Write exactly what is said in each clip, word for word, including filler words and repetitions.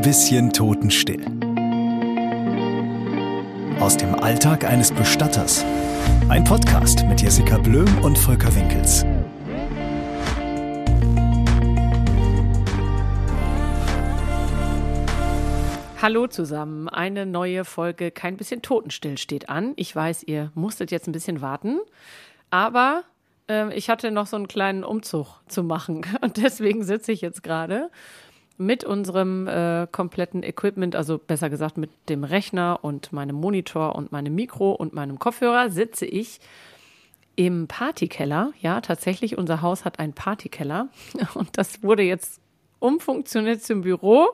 bisschen totenstill. Aus dem Alltag eines Bestatters. Ein Podcast mit Jessica Blöm und Volker Winkels. Hallo zusammen, eine neue Folge Kein bisschen totenstill steht an. Ich weiß, ihr musstet jetzt ein bisschen warten, aber äh, ich hatte noch so einen kleinen Umzug zu machen und deswegen sitze ich jetzt gerade mit unserem äh, kompletten Equipment, also besser gesagt mit dem Rechner und meinem Monitor und meinem Mikro und meinem Kopfhörer, sitze ich im Partykeller. Ja, tatsächlich, unser Haus hat einen Partykeller und das wurde jetzt umfunktioniert zum Büro.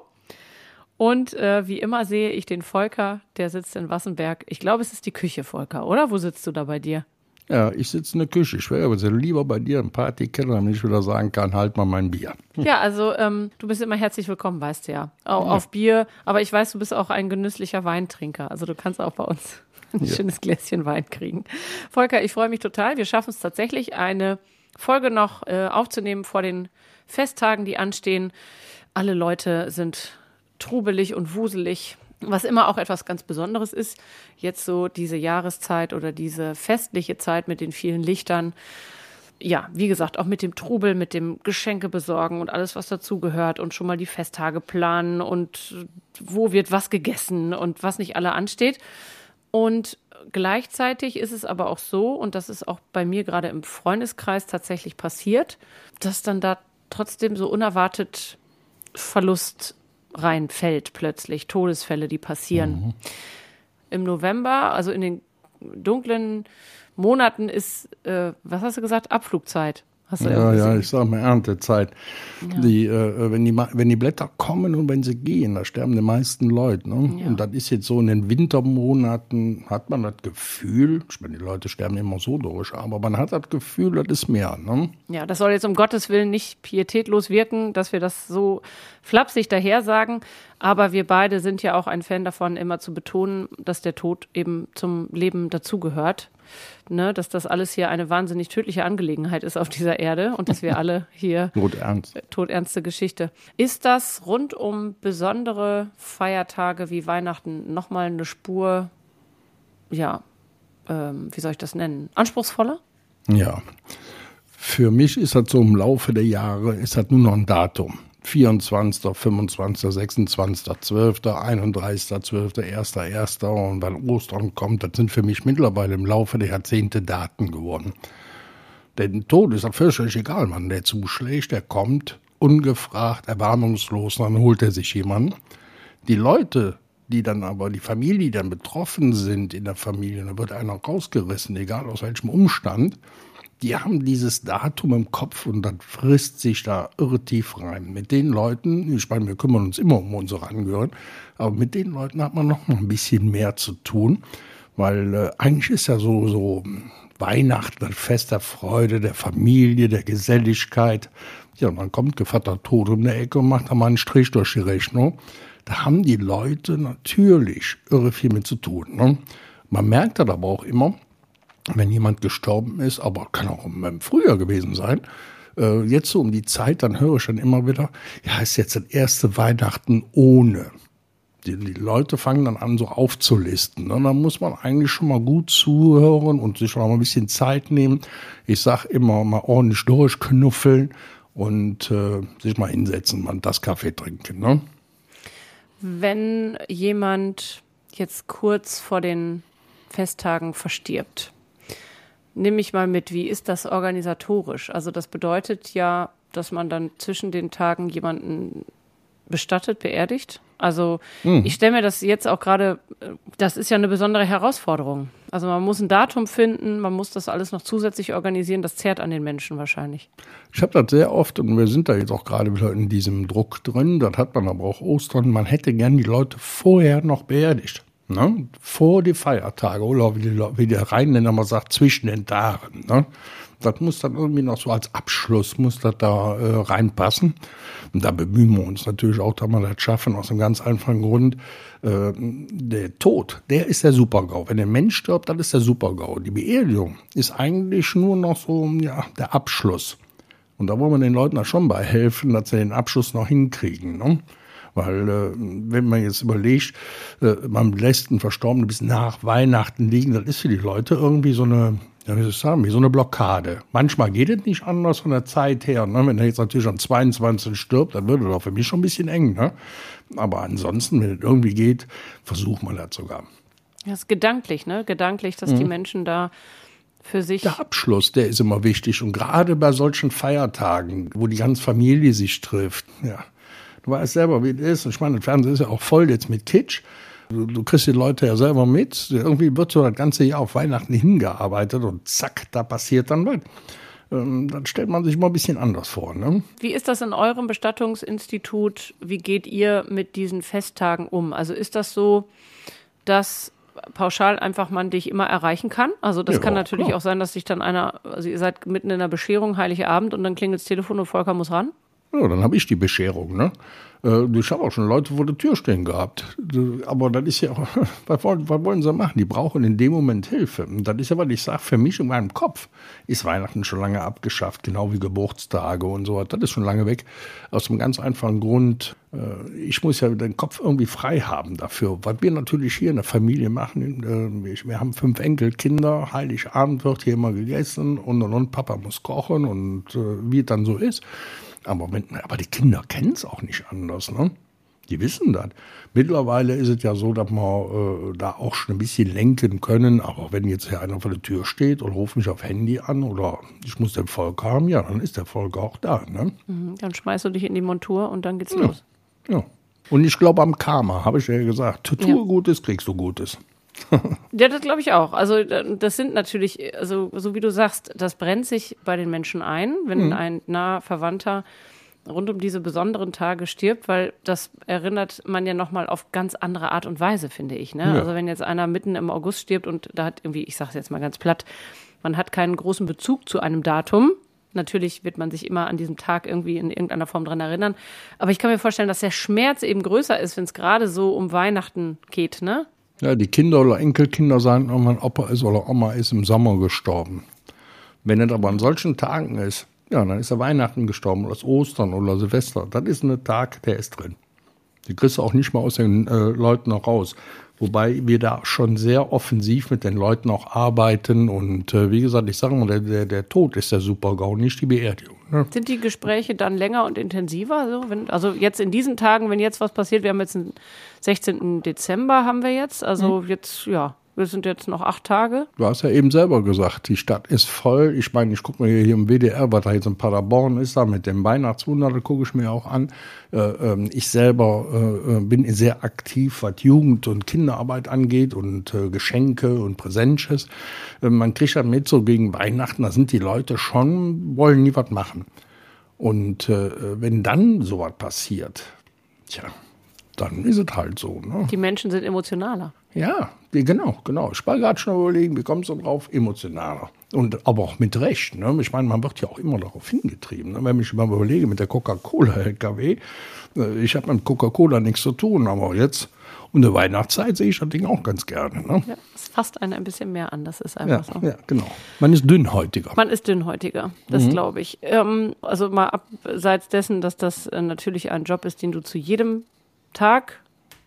Und äh, wie immer sehe ich den Volker, der sitzt in Wassenberg. Ich glaube, es ist die Küche, Volker, oder? Wo sitzt du da bei dir? Ja, ich sitze in der Küche. Ich wäre aber sehr lieber bei dir im Partykeller, damit ich wieder sagen kann, halt mal mein Bier. Hm. Ja, also ähm, du bist immer herzlich willkommen, weißt du ja. Auch ja. Auf Bier. Aber ich weiß, du bist auch ein genüsslicher Weintrinker. Also du kannst auch bei uns ein ja. schönes Gläschen Wein kriegen. Volker, ich freue mich total. Wir schaffen es tatsächlich, eine Folge noch äh, aufzunehmen vor den Festtagen, die anstehen. Alle Leute sind trubelig und wuselig, was immer auch etwas ganz Besonderes ist. Jetzt so diese Jahreszeit oder diese festliche Zeit mit den vielen Lichtern. Ja, wie gesagt, auch mit dem Trubel, mit dem Geschenke besorgen und alles, was dazugehört und schon mal die Festtage planen und wo wird was gegessen und was nicht alle ansteht. Und gleichzeitig ist es aber auch so, und das ist auch bei mir gerade im Freundeskreis tatsächlich passiert, dass dann da trotzdem so unerwartet Verlust reinfällt plötzlich, Todesfälle, die passieren. Mhm. Im November, also in den dunklen Monaten ist, äh, was hast du gesagt, Abflugzeit. Hast du ja, ja, ich sag mal Erntezeit. Ja. Die, äh, wenn, die, wenn die Blätter kommen und wenn sie gehen, da sterben die meisten Leute. Ne? Ja. Und das ist jetzt so in den Wintermonaten, hat man das Gefühl, ich meine, die Leute sterben immer so durch, aber man hat das Gefühl, das ist mehr. Ne? Ja, das soll jetzt um Gottes Willen nicht pietätlos wirken, dass wir das so flapsig daher sagen, aber wir beide sind ja auch ein Fan davon, immer zu betonen, dass der Tod eben zum Leben dazugehört. Ne, dass das alles hier eine wahnsinnig tödliche Angelegenheit ist auf dieser Erde und dass wir alle hier todernst. todernste Geschichte. Ist das rund um besondere Feiertage wie Weihnachten nochmal eine Spur, ja, ähm, wie soll ich das nennen, anspruchsvoller? Ja, für mich ist das so im Laufe der Jahre, ist das nur noch ein Datum. vierundzwanzigster, fünfundzwanzigster, sechsundzwanzigster, zwölfter, einunddreißigster, zwölfter, erster, erster und weil Ostern kommt, das sind für mich mittlerweile im Laufe der Jahrzehnte Daten geworden. Denn Tod ist ja völlig egal, Mann, der zuschlägt, der kommt ungefragt, erbarmungslos, dann holt er sich jemanden. Die Leute, die dann aber, die Familie, die dann betroffen sind in der Familie, da wird einer rausgerissen, egal aus welchem Umstand, die haben dieses Datum im Kopf und das frisst sich da irre tief rein. Mit den Leuten, ich meine, wir kümmern uns immer um unsere Angehörigen, aber mit den Leuten hat man noch mal ein bisschen mehr zu tun, weil äh, eigentlich ist ja so, so Weihnachten ein Fest der Freude, der Familie, der Geselligkeit. Ja, und dann kommt Gevatter Tod um die Ecke und macht da mal einen Strich durch die Rechnung. Da haben die Leute natürlich irre viel mit zu tun. Ne? Man merkt das aber auch immer, wenn jemand gestorben ist, aber kann auch im Frühjahr gewesen sein, äh, jetzt so um die Zeit, dann höre ich dann immer wieder, ja, ist jetzt das erste Weihnachten ohne. Die, die Leute fangen dann an, so aufzulisten. Ne? Da muss man eigentlich schon mal gut zuhören und sich auch mal ein bisschen Zeit nehmen. Ich sag immer, mal ordentlich durchknuffeln und äh, sich mal hinsetzen, mal das Kaffee trinken. Ne? Wenn jemand jetzt kurz vor den Festtagen verstirbt, nimm mich mal mit, wie ist das organisatorisch? Also das bedeutet ja, dass man dann zwischen den Tagen jemanden bestattet, beerdigt. Also mhm. ich stelle mir das jetzt auch gerade, das ist ja eine besondere Herausforderung. Also man muss ein Datum finden, man muss das alles noch zusätzlich organisieren, das zehrt an den Menschen wahrscheinlich. Ich habe das sehr oft und wir sind da jetzt auch gerade wieder in diesem Druck drin, das hat man aber auch Ostern, man hätte gern die Leute vorher noch beerdigt. Ne? Vor die Feiertage, oder wie, die, wie der Rheinländer mal sagt, zwischen den Tagen. Ne? Das muss dann irgendwie noch so als Abschluss, muss das da äh, reinpassen. Und da bemühen wir uns natürlich auch, dass wir das schaffen, aus einem ganz einfachen Grund. Äh, der Tod, der ist der Super-GAU. Wenn der Mensch stirbt, dann ist der Super-GAU. Die Beerdigung ist eigentlich nur noch so, ja, der Abschluss. Und da wollen wir den Leuten da schon bei helfen, dass sie den Abschluss noch hinkriegen. Ne? Weil äh, wenn man jetzt überlegt, äh, man lässt einen Verstorbenen bis nach Weihnachten liegen, das ist für die Leute irgendwie so eine, ja, wie soll ich sagen, wie so eine Blockade. Manchmal geht es nicht anders von der Zeit her. Ne? Wenn er jetzt natürlich am zweiundzwanzigsten stirbt, dann würde das für mich schon ein bisschen eng. Ne? Aber ansonsten, wenn es irgendwie geht, versucht man das sogar. Das ist gedanklich, ne? Gedanklich, dass mhm. die Menschen da für sich... Der Abschluss, der ist immer wichtig. Und gerade bei solchen Feiertagen, wo die ganze Familie sich trifft, ja. Du weißt selber, wie es ist. Ich meine, das Fernsehen ist ja auch voll jetzt mit Kitsch. Du, du kriegst die Leute ja selber mit. Irgendwie wird so das ganze Jahr auf Weihnachten hingearbeitet und zack, da passiert dann was. Ähm, dann stellt man sich mal ein bisschen anders vor. Ne? Wie ist das in eurem Bestattungsinstitut? Wie geht ihr mit diesen Festtagen um? Also ist das so, dass pauschal einfach man dich immer erreichen kann? Also das ja, kann natürlich klar. auch sein, dass sich dann einer, also ihr seid mitten in der Bescherung, Heiligabend, und dann klingelt das Telefon und Volker muss ran? Ja, dann habe ich die Bescherung, ne? Ich habe auch schon Leute vor der Tür stehen gehabt. Aber das ist ja auch, was wollen, was wollen sie machen? Die brauchen in dem Moment Hilfe. Und das ist ja, was ich sage, für mich in meinem Kopf ist Weihnachten schon lange abgeschafft, genau wie Geburtstage und so. Das ist schon lange weg. Aus einem ganz einfachen Grund, ich muss ja den Kopf irgendwie frei haben dafür. Was wir natürlich hier in der Familie machen, wir haben fünf Enkelkinder, Heiligabend wird hier immer gegessen und, und, und Papa muss kochen und wie es dann so ist. Aber, wenn, aber die Kinder kennen es auch nicht anders, ne? Die wissen das. Mittlerweile ist es ja so, dass wir äh, da auch schon ein bisschen lenken können. Aber wenn jetzt hier einer vor der Tür steht und ruft mich auf Handy an oder ich muss den Volk haben, ja, dann ist der Volk auch da, ne? Mhm, dann schmeißt du dich in die Montur und dann geht's ja. los. Ja. Und ich glaube am Karma, habe ich ja gesagt. Tue ja. Gutes, kriegst du Gutes. Ja, das glaube ich auch. Also das sind natürlich, also so wie du sagst, das brennt sich bei den Menschen ein, wenn mhm. ein naher Verwandter rund um diese besonderen Tage stirbt, weil das erinnert man ja nochmal auf ganz andere Art und Weise, finde ich. Ne? Ja. Also wenn jetzt einer mitten im August stirbt und da hat irgendwie, ich sage es jetzt mal ganz platt, man hat keinen großen Bezug zu einem Datum. Natürlich wird man sich immer an diesem Tag irgendwie in irgendeiner Form dran erinnern. Aber ich kann mir vorstellen, dass der Schmerz eben größer ist, wenn es gerade so um Weihnachten geht, ne? Ja, die Kinder oder Enkelkinder sagen, oh, mein Opa ist oder Oma ist im Sommer gestorben. Wenn es aber an solchen Tagen ist, ja, dann ist er Weihnachten gestorben oder ist Ostern oder Silvester. Das ist ein Tag, der ist drin. Die kriegst du auch nicht mal aus den äh, Leuten noch raus. Wobei wir da schon sehr offensiv mit den Leuten auch arbeiten. Und äh, wie gesagt, ich sage mal, der, der, der Tod ist der Super-GAU, nicht die Beerdigung. Ne? Sind die Gespräche dann länger und intensiver? Also, wenn, also jetzt in diesen Tagen, wenn jetzt was passiert, wir haben jetzt den sechzehnten Dezember haben wir jetzt. Also mhm. jetzt, ja, wir sind jetzt noch acht Tage. Du hast ja eben selber gesagt, die Stadt ist voll. Ich meine, ich gucke mir hier im W D R, was da jetzt in Paderborn ist, da mit dem Weihnachtswunder, das gucke ich mir auch an. Äh, ich selber äh, bin sehr aktiv, was Jugend- und Kinderarbeit angeht und äh, Geschenke und Präsentches. Äh, man kriegt ja mit, so gegen Weihnachten, da sind die Leute schon, wollen nie was machen. Und äh, wenn dann sowas passiert, tja, dann ist es halt so. Ne? Die Menschen sind emotionaler. Ja, die, genau, genau. Ich war gerade schon überlegen, wie kommst du drauf? Emotionaler. Und aber auch mit Recht. Ne? Ich meine, man wird ja auch immer darauf hingetrieben. Ne? Wenn ich mal überlege mit der Coca-Cola-L K W, ich habe mit Coca-Cola nichts zu tun, aber jetzt um die Weihnachtszeit sehe ich das Ding auch ganz gerne. Ne? Ja, es fasst einen ein bisschen mehr an, das ist einfach ja, so. Ja, genau. Man ist dünnhäutiger. Man ist dünnhäutiger, das mhm. glaube ich. Ähm, also mal abseits dessen, dass das äh, natürlich ein Job ist, den du zu jedem Tag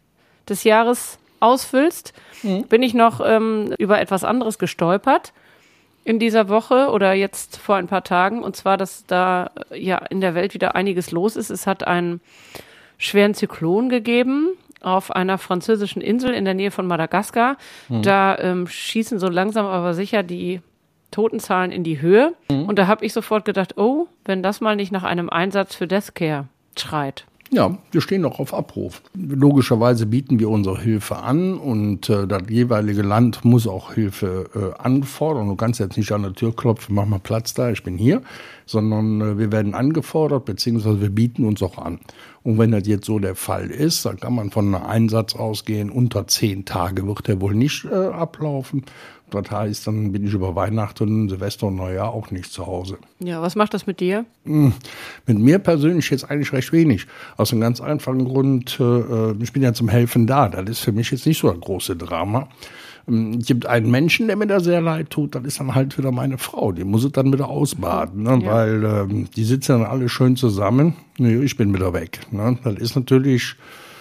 des Jahres ausfüllst, mhm. bin ich noch ähm, über etwas anderes gestolpert in dieser Woche oder jetzt vor ein paar Tagen. Und zwar, dass da ja in der Welt wieder einiges los ist. Es hat einen schweren Zyklon gegeben auf einer französischen Insel in der Nähe von Madagaskar. Mhm. Da ähm, schießen so langsam aber sicher die Totenzahlen in die Höhe. Mhm. Und da habe ich sofort gedacht, oh, wenn das mal nicht nach einem Einsatz für Deathcare schreit. Ja, wir stehen noch auf Abruf. Logischerweise bieten wir unsere Hilfe an und äh, das jeweilige Land muss auch Hilfe äh, anfordern. Du kannst jetzt nicht an der Tür klopfen, mach mal Platz da, ich bin hier, sondern äh, wir werden angefordert, beziehungsweise wir bieten uns auch an. Und wenn das jetzt so der Fall ist, dann kann man von einem Einsatz ausgehen, unter zehn Tage wird der wohl nicht äh, ablaufen. Das heißt, dann bin ich über Weihnachten, Silvester und Neujahr auch nicht zu Hause. Ja, was macht das mit dir? Hm, mit mir persönlich jetzt eigentlich recht wenig. Aus einem ganz einfachen Grund, äh, ich bin ja zum Helfen da. Das ist für mich jetzt nicht so ein großes Drama. Es gibt einen Menschen, der mir da sehr leid tut, das ist dann halt wieder meine Frau. Die muss es dann wieder ausbaden, ne? Ja. Weil ähm, die sitzen dann alle schön zusammen. Nee, ich bin wieder weg. Ne? Das ist natürlich,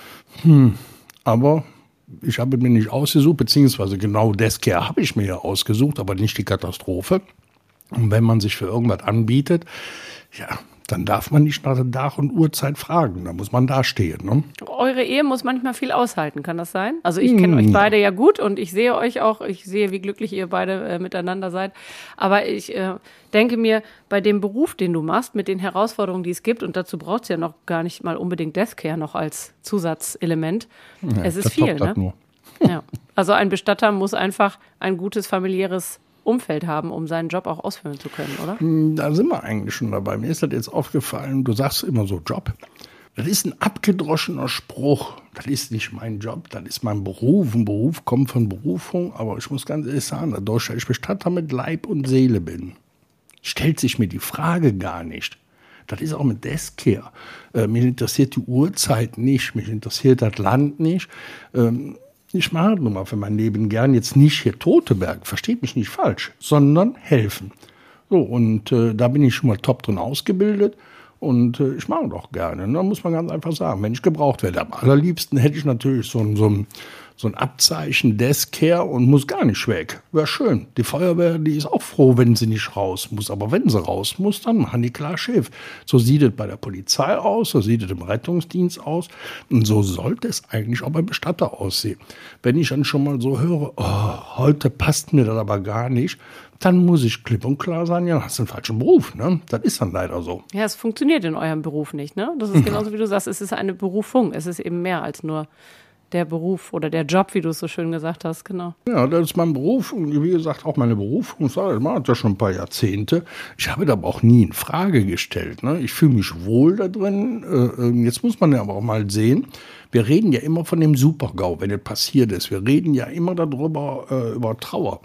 hm, aber ich habe mir nicht ausgesucht, beziehungsweise genau das Care habe ich mir ja ausgesucht, aber nicht die Katastrophe. Und wenn man sich für irgendwas anbietet, ja, dann darf man nicht nach der Tag und Uhrzeit fragen. Da muss man da stehen. Ne? Eure Ehe muss manchmal viel aushalten, kann das sein? Also ich kenne mmh. euch beide ja gut und ich sehe euch auch. Ich sehe, wie glücklich ihr beide äh, miteinander seid. Aber ich äh, denke mir, bei dem Beruf, den du machst, mit den Herausforderungen, die es gibt, und dazu braucht es ja noch gar nicht mal unbedingt Deathcare noch als Zusatzelement. Ja, es ist viel, ne? Nur. Ja. Also ein Bestatter muss einfach ein gutes familiäres Umfeld haben, um seinen Job auch ausführen zu können, oder? Da sind wir eigentlich schon dabei. Mir ist das jetzt aufgefallen, du sagst immer so Job. Das ist ein abgedroschener Spruch. Das ist nicht mein Job, das ist mein Beruf. Ein Beruf kommt von Berufung, aber ich muss ganz ehrlich sagen, dadurch, dass ich Bestatter mit Leib und Seele bin, stellt sich mir die Frage gar nicht. Das ist auch mit Deathcare. Äh, mich interessiert die Uhrzeit nicht, mich interessiert das Land nicht. Ähm, Ich mache nun mal für mein Leben gern jetzt nicht hier Toteberg, versteht mich nicht falsch, sondern helfen. So, und äh, da bin ich schon mal top drin ausgebildet und äh, ich mache doch gerne. Da muss man ganz einfach sagen, wenn ich gebraucht werde. Am allerliebsten hätte ich natürlich so ein, so ein, so ein Abzeichen Deathcare und muss gar nicht weg. Wäre schön. Die Feuerwehr, die ist auch froh, wenn sie nicht raus muss. Aber wenn sie raus muss, dann machen die klar Schiff. So sieht es bei der Polizei aus, so sieht es im Rettungsdienst aus. Und so sollte es eigentlich auch beim Bestatter aussehen. Wenn ich dann schon mal so höre, oh, heute passt mir das aber gar nicht, dann muss ich klipp und klar sagen, ja, hast du einen falschen Beruf, ne? Das ist dann leider so. Ja, es funktioniert in eurem Beruf nicht, ne? Das ist genauso, wie du sagst, es ist eine Berufung. Es ist eben mehr als nur der Beruf oder der Job, wie du es so schön gesagt hast, genau. Ja, das ist mein Beruf und wie gesagt auch meine Berufung. Ich mache das schon ein paar Jahrzehnte. Ich habe das aber auch nie in Frage gestellt. Ne? Ich fühle mich wohl da drin. Jetzt muss man ja aber auch mal sehen, wir reden ja immer von dem Super-GAU, wenn das passiert ist. Wir reden ja immer darüber, über Trauer.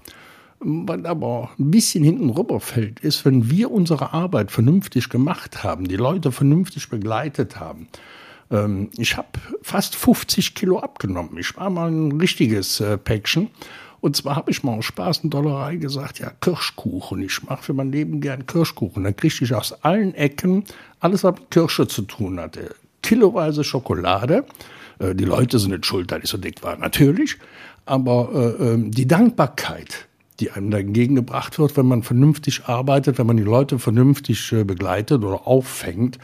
Was aber ein bisschen hinten rüberfällt, ist, wenn wir unsere Arbeit vernünftig gemacht haben, die Leute vernünftig begleitet haben. Ähm, ich habe fast fünfzig Kilo abgenommen. Ich war mal ein richtiges äh, Päckchen. Und zwar habe ich mal aus Spaß und Dollerei gesagt, ja, Kirschkuchen. Ich mache für mein Leben gern Kirschkuchen. Dann kriegte ich aus allen Ecken alles, was mit Kirsche zu tun hatte. Kiloweise Schokolade. Äh, die Leute sind nicht schuld, dass ich so dick war, natürlich. Aber äh, äh, die Dankbarkeit, die einem da entgegengebracht wird, wenn man vernünftig arbeitet, wenn man die Leute vernünftig äh, begleitet oder auffängt,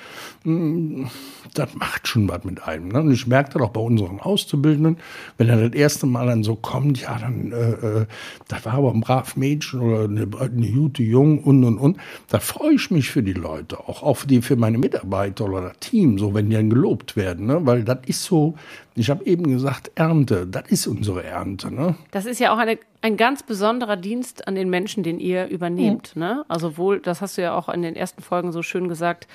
mh, das macht schon was mit einem. Ne? Und ich merke das auch bei unseren Auszubildenden, wenn er das erste Mal dann so kommt, ja, dann, äh, das war aber ein brav Mädchen oder eine, eine gute Jung und, und, und. Da freue ich mich für die Leute, auch, auch für, die, für meine Mitarbeiter oder das Team, so wenn die dann gelobt werden. Ne? Weil das ist so, ich habe eben gesagt, Ernte, das ist unsere Ernte. Ne? Das ist ja auch eine, ein ganz besonderer Dienst an den Menschen, den ihr übernehmt. Mhm. Ne? Also wohl, das hast du ja auch in den ersten Folgen so schön gesagt,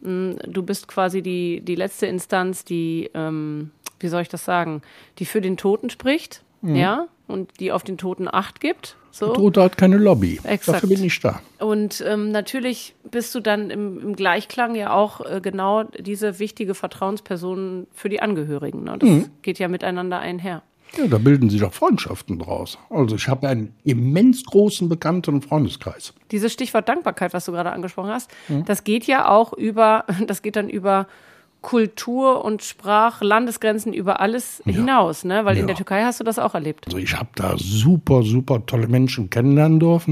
du bist quasi die, die letzte Instanz, die, ähm, wie soll ich das sagen, die für den Toten spricht, mhm. ja, und die auf den Toten Acht gibt. So. Der Tote hat keine Lobby. Exakt. Dafür bin ich da. Und ähm, natürlich bist du dann im, im Gleichklang ja auch äh, genau diese wichtige Vertrauensperson für die Angehörigen. Ne? Das mhm. geht ja miteinander einher. Ja, da bilden sich doch Freundschaften draus. Also ich habe einen immens großen Bekannten- Freundeskreis. Dieses Stichwort Dankbarkeit, was du gerade angesprochen hast, mhm. das geht ja auch über, das geht dann über Kultur und Sprach, Landesgrenzen, über alles ja. hinaus, ne? Weil ja. in der Türkei hast du das auch erlebt. Also ich habe da super, super tolle Menschen kennenlernen dürfen.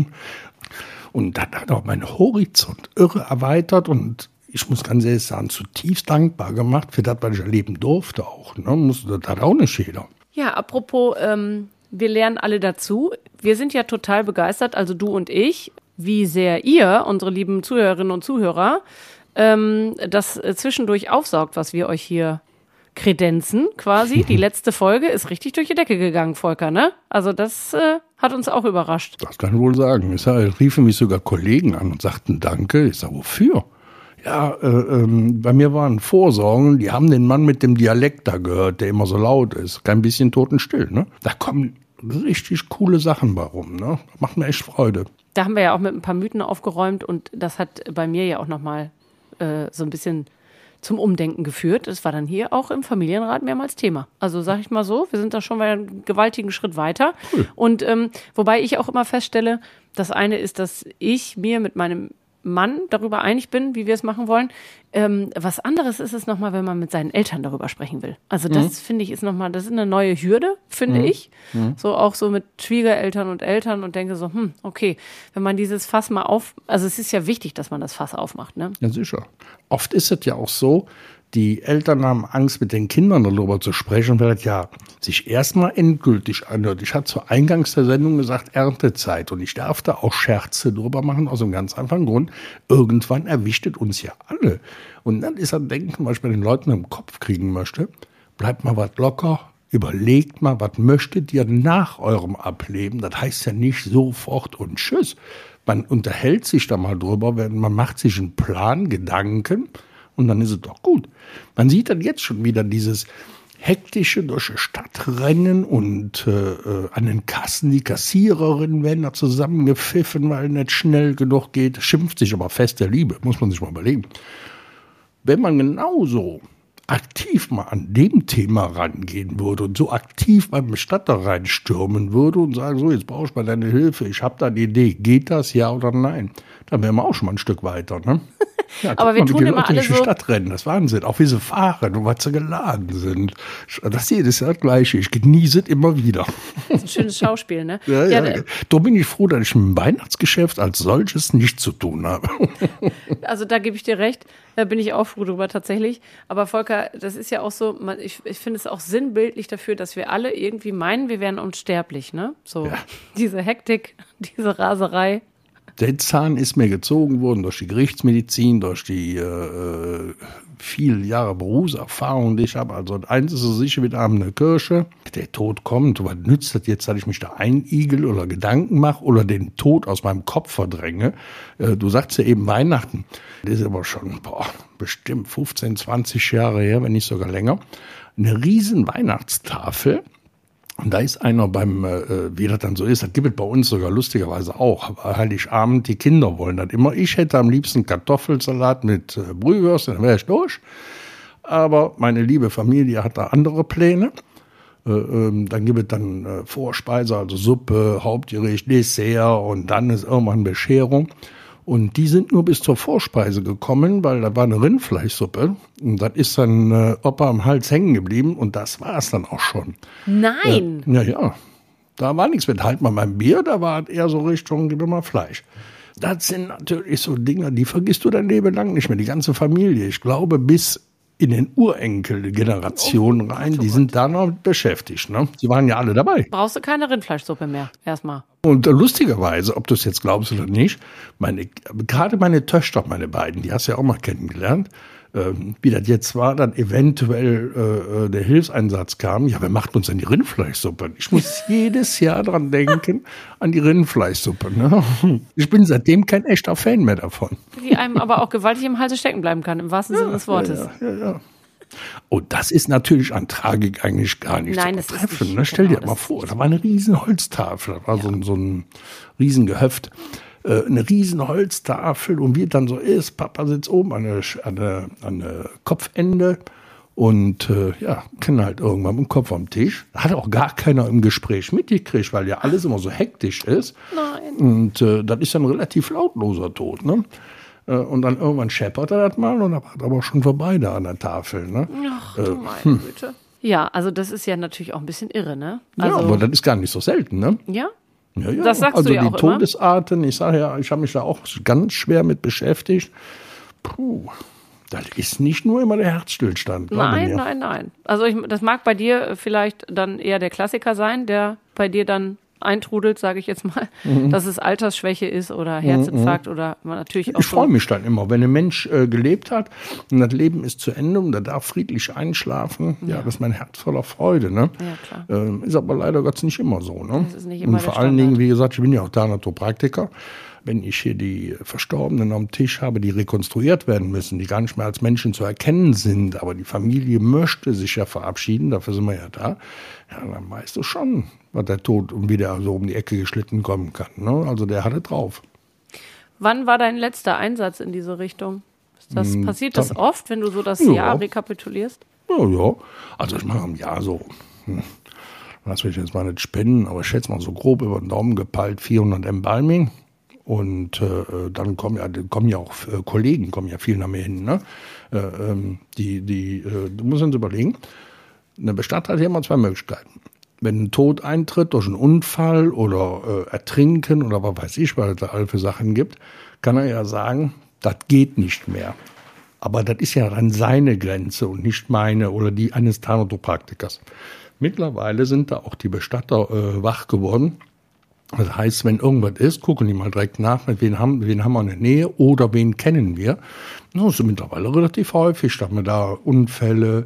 Und das hat auch meinen Horizont irre erweitert und ich muss ganz ehrlich sagen, zutiefst dankbar gemacht für das, was ich erleben durfte auch. Ne? Das hat auch nicht jeder. Ja, apropos, ähm, wir lernen alle dazu. Wir sind ja total begeistert, also du und ich, wie sehr ihr, unsere lieben Zuhörerinnen und Zuhörer, ähm, das äh, zwischendurch aufsaugt, was wir euch hier kredenzen quasi. Die letzte Folge ist richtig durch die Decke gegangen, Volker, ne? Also das äh, hat uns auch überrascht. Das kann ich wohl sagen. Es riefen mich sogar Kollegen an und sagten Danke. Ich sage, wofür? Ja, äh, ähm, bei mir waren Vorsorgen, die haben den Mann mit dem Dialekt da gehört, der immer so laut ist. Kein bisschen totenstill, ne? Da kommen richtig coole Sachen bei rum, ne? Macht mir echt Freude. Da haben wir ja auch mit ein paar Mythen aufgeräumt und das hat bei mir ja auch nochmal äh, so ein bisschen zum Umdenken geführt. Das war dann hier auch im Familienrat mehrmals Thema. Also sag ich mal so, wir sind da schon mal einen gewaltigen Schritt weiter. Cool. Und ähm, wobei ich auch immer feststelle, das eine ist, dass ich mir mit meinem Mann darüber einig bin, wie wir es machen wollen. Ähm, was anderes ist es nochmal, wenn man mit seinen Eltern darüber sprechen will. Also das mhm. finde ich ist nochmal, das ist eine neue Hürde, finde mhm. ich. Mhm. So auch so mit Schwiegereltern und Eltern und denke so, hm, okay, wenn man dieses Fass mal auf, also es ist ja wichtig, dass man das Fass aufmacht, ne? Ja, sicher. Oft ist es ja auch so, die Eltern haben Angst, mit den Kindern darüber zu sprechen, weil das ja sich erstmal endgültig anhört. Ich hatte zu Eingangs der Sendung gesagt, Erntezeit. Und ich darf da auch Scherze drüber machen, aus einem ganz einfachen Grund. Irgendwann erwischt es uns ja alle. Und dann ist ein Denken, was ich bei den Leuten im Kopf kriegen möchte. Bleibt mal was locker, überlegt mal, was möchtet ihr nach eurem Ableben? Das heißt ja nicht sofort und tschüss. Man unterhält sich da mal drüber, man macht sich einen Plan, Gedanken. Und dann ist es doch gut. Man sieht dann jetzt schon wieder dieses hektische durch die Stadt rennen und äh, an den Kassen die Kassiererinnen werden da zusammengepfiffen, weil nicht schnell genug geht. Schimpft sich aber fest der Liebe, muss man sich mal überlegen. Wenn man genauso aktiv mal an dem Thema rangehen würde und so aktiv beim Bestatter reinstürmen würde und sagen, so, jetzt brauche ich mal deine Hilfe, ich habe da eine Idee, geht das, ja oder nein? Dann wären wir auch schon mal ein Stück weiter, ne? Ja, aber wir mal, tun wie die immer Leute alle durch die so Stadt rennen, das ist Wahnsinn. Auch wie sie fahren und was sie geladen sind. Das ist jedes Jahr das Gleiche. Ich genieße es immer wieder. Das ist ein schönes Schauspiel, ne? Ja, ja, ja. Da bin ich froh, dass ich mit dem Weihnachtsgeschäft als solches nichts zu tun habe. Also da gebe ich dir recht, da bin ich auch froh drüber tatsächlich. Aber Volker, das ist ja auch so, man, ich, ich finde es auch sinnbildlich dafür, dass wir alle irgendwie meinen, wir wären unsterblich, ne? So Ja. diese Hektik, diese Raserei. Der Zahn ist mir gezogen worden durch die Gerichtsmedizin, durch die äh, viele Jahre Berufserfahrung, die ich habe. Also eins ist so sicher wie Abend in der Kirche. Der Tod kommt. Was nützt das jetzt, dass ich mich da einigel oder Gedanken mache oder den Tod aus meinem Kopf verdränge? Äh, du sagst ja eben Weihnachten. Das ist aber schon boah, bestimmt fünfzehn, zwanzig Jahre her, wenn nicht sogar länger. Eine riesen Weihnachtstafel. Und da ist einer beim, äh, wie das dann so ist, das gibt es bei uns sogar lustigerweise auch, aber Heiligabend, die Kinder wollen das immer. Ich hätte am liebsten Kartoffelsalat mit äh, Brühwürsten, dann wäre ich durch. Aber meine liebe Familie hat da andere Pläne. Äh, ähm, dann gibt es dann äh, Vorspeise, also Suppe, Hauptgericht, Dessert und dann ist irgendwann Bescherung. Und die sind nur bis zur Vorspeise gekommen, weil da war eine Rindfleischsuppe. Und das ist dann äh, Opa am Hals hängen geblieben und das war es dann auch schon. Nein! Ja, ja, ja. Da war nichts mit halt mal mein Bier, da war eher so Richtung, gib mir mal Fleisch. Das sind natürlich so Dinge, die vergisst du dein Leben lang nicht mehr. Die ganze Familie, ich glaube bis in den Urenkel-Generationen rein, oh, die sind da noch beschäftigt. Ne? Die waren ja alle dabei. Brauchst du keine Rindfleischsuppe mehr, erstmal. Und äh, lustigerweise, ob du es jetzt glaubst oder nicht, meine, gerade meine Töchter, meine beiden, die hast du ja auch mal kennengelernt, ähm, wie das jetzt war, dann eventuell äh, der Hilfseinsatz kam, ja, wer macht uns denn die Rindfleischsuppe? Ich muss jedes Jahr dran denken, an die Rindfleischsuppe. Ne? Ich bin seitdem kein echter Fan mehr davon. Die einem aber auch gewaltig im Halse stecken bleiben kann, im wahrsten ja, Sinne des Wortes. Ja, ja, ja. Und das ist natürlich an Tragik eigentlich gar nicht Nein, zu das ist betreffen. nicht, Ne? Stell genau, dir mal das vor, ist da war eine riesen Holztafel, da war Ja. so, ein, so ein riesen Gehöft, äh, eine riesen Holztafel und wie es dann so ist, Papa sitzt oben an der, an der, an der Kopfende und äh, ja, Kinder halt irgendwann mit dem Kopf am Tisch. Hat auch gar keiner im Gespräch mitgekriegt, weil ja alles immer so hektisch ist. Nein. Und äh, das ist dann ein relativ lautloser Tod, ne? Und dann irgendwann scheppert er das mal und dann war es aber schon vorbei da an der Tafel. Ne? Ach du meine Güte. Ja, also das ist ja natürlich auch ein bisschen irre, ne? Also, ja, aber das ist gar nicht so selten, ne? Ja? Ja, ja. Das sagst also du ja die auch Todesarten, ich sage ja, ich habe mich da auch ganz schwer mit beschäftigt. Puh, das ist nicht nur immer der Herzstillstand. Nein, nein, nein. Also ich, das mag bei dir vielleicht dann eher der Klassiker sein, der bei dir dann eintrudelt, sage ich jetzt mal, mhm. dass es Altersschwäche ist oder Herzinfarkt mhm. oder man natürlich auch. Ich freue mich dann immer, wenn ein Mensch äh, gelebt hat und das Leben ist zu Ende und er darf friedlich einschlafen. Ja, ja, das ist mein Herz voller Freude. Ne? Ja, klar. Ähm, ist aber leider Gottes nicht immer so. Ne? Das ist nicht immer und vor allen Dingen, wie gesagt, ich bin ja auch Thanatopraktiker. Wenn ich hier die Verstorbenen am Tisch habe, die rekonstruiert werden müssen, die gar nicht mehr als Menschen zu erkennen sind, aber die Familie möchte sich ja verabschieden, dafür sind wir ja da, ja, dann weißt du schon, was der Tod und wie der so um die Ecke geschlitten kommen kann. Ne? Also der hatte drauf. Wann war dein letzter Einsatz in diese Richtung? Das, Hm, passiert das da- oft, wenn du so das Ja. Jahr rekapitulierst? Ja, ja. Also ich mache im Jahr so, hm, was will ich jetzt mal nicht spenden, aber ich schätze mal so grob über den Daumen gepeilt vierhundert Embalming. Und äh, dann kommen ja, kommen ja auch äh, Kollegen, kommen ja viel nach mir hin. Ne? Äh, ähm, die, die, äh, du musst uns überlegen, eine Bestatter hat ja immer zwei Möglichkeiten. Wenn ein Tod eintritt durch einen Unfall oder äh, Ertrinken oder was weiß ich, weil es da all für Sachen gibt, kann er ja sagen, das geht nicht mehr. Aber das ist ja dann seine Grenze und nicht meine oder die eines Thanatopraktikers. Mittlerweile sind da auch die Bestatter äh, wach geworden. Das heißt, wenn irgendwas ist, gucken die mal direkt nach, wen haben, wen haben wir in der Nähe oder wen kennen wir. Das ist mittlerweile relativ häufig, dass wir da Unfälle,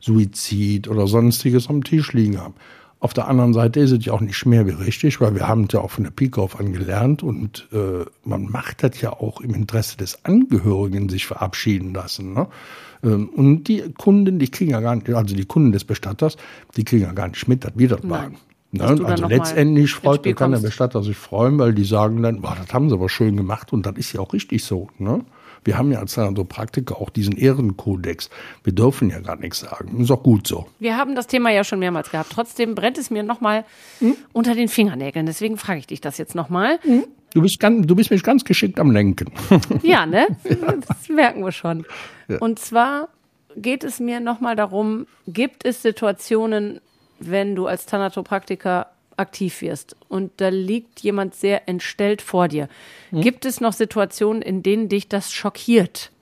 Suizid oder Sonstiges am Tisch liegen haben. Auf der anderen Seite ist es ja auch nicht mehr wie richtig, weil wir haben es ja auch von der Pike auf an gelernt und äh, man macht das ja auch im Interesse des Angehörigen sich verabschieden lassen. Ne? Ähm, und die Kunden, die kriegen ja gar nicht, also die Kunden des Bestatters, die kriegen ja gar nicht mit, dass wir das waren. Ne? Dass du dann Also noch mal letztendlich freut, ins Spiel kann der kommst. Bestatter sich freuen, weil die sagen dann, boah, das haben sie aber schön gemacht und das ist ja auch richtig so. Ne? Wir haben ja als Thanatopraktiker auch diesen Ehrenkodex. Wir dürfen ja gar nichts sagen. Ist auch gut so. Wir haben das Thema ja schon mehrmals gehabt. Trotzdem brennt es mir nochmal hm? unter den Fingernägeln. Deswegen frage ich dich das jetzt nochmal. Hm? Du bist, ganz, du bist mich ganz geschickt am Lenken. Ja, ne? Das merken wir schon. Ja. Und zwar geht es mir nochmal darum, gibt es Situationen, wenn du als Thanatopraktiker aktiv wirst und da liegt jemand sehr entstellt vor dir. Hm? Gibt es noch Situationen, in denen dich das schockiert?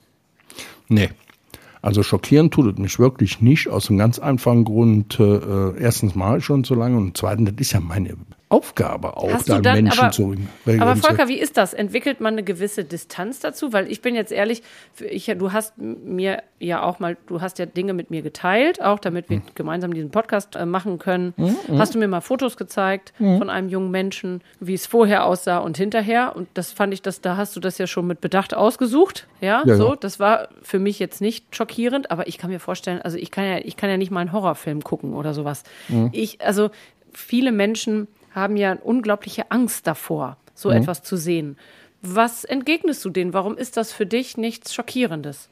Nee. Also schockieren tut es mich wirklich nicht, aus einem ganz einfachen Grund. Äh, erstens mache ich schon so lange und zweitens, das ist ja meine Aufgabe auch, Hast da du dann, Menschen aber, zu aber Volker, wie ist das? Entwickelt man eine gewisse Distanz dazu? Weil ich bin jetzt ehrlich, ich, du hast mir ja auch mal, du hast ja Dinge mit mir geteilt, auch damit wir mhm. gemeinsam diesen Podcast äh, machen können. Mhm. Hast du mir mal Fotos gezeigt mhm. von einem jungen Menschen, wie es vorher aussah und hinterher. Und das fand ich, dass da hast du das ja schon mit Bedacht ausgesucht. Ja, ja so. Ja. Das war für mich jetzt nicht schockierend, aber ich kann mir vorstellen, also ich kann ja, ich kann ja nicht mal einen Horrorfilm gucken oder sowas. Mhm. Ich, also viele Menschen haben ja unglaubliche Angst davor, so mhm. etwas zu sehen. Was entgegnest du denen? Warum ist das für dich nichts Schockierendes?